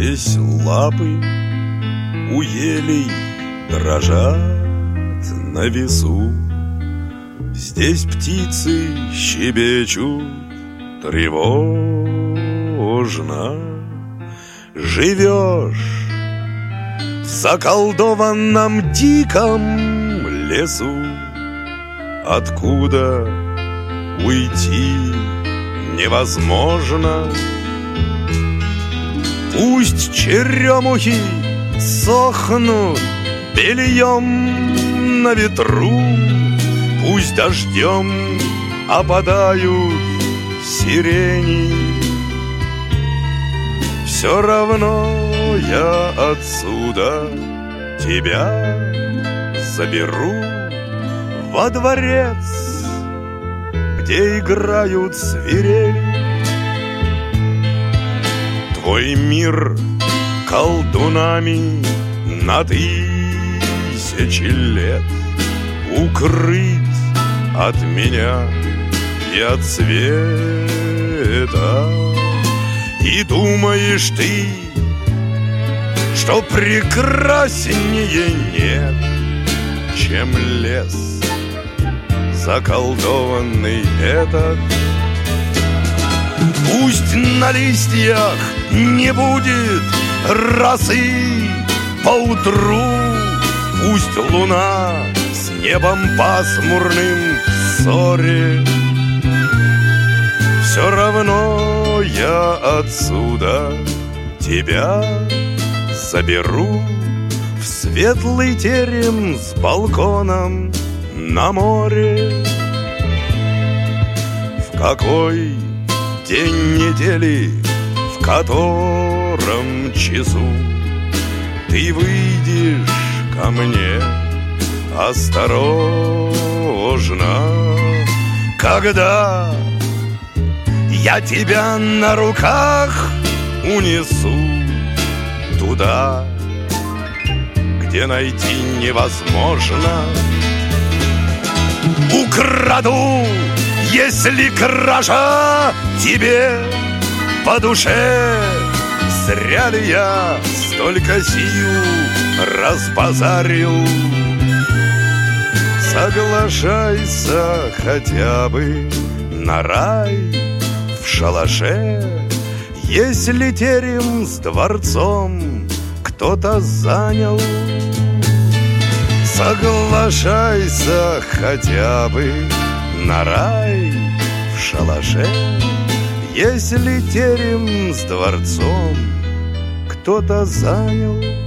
Здесь лапы у елей дрожат на весу. Здесь птицы щебечут тревожно. Живешь в заколдованном диком лесу, откуда уйти невозможно. Пусть черемухи сохнут бельем на ветру, пусть дождем опадают сирени. Все равно я отсюда тебя заберу во дворец, где играют свирели. Твой мир колдунами на тысячи лет укрыть от меня и от света. И думаешь ты, что прекраснее нет, чем лес заколдованный этот. Пусть на листьях не будет росы поутру, пусть луна с небом пасмурным в ссоре, все равно я отсюда тебя заберу в светлый терем с балконом на море. В какой день недели, в котором часу ты выйдешь ко мне осторожно, когда я тебя на руках унесу туда, где найти невозможно. Украду, если кража тебе по душе. Зря ли я столько сил разбазарил? Соглашайся хотя бы на рай в шалаше, если терем с дворцом кто-то занял. Соглашайся хотя бы на рай в шалаше, если терем с дворцом кто-то занял.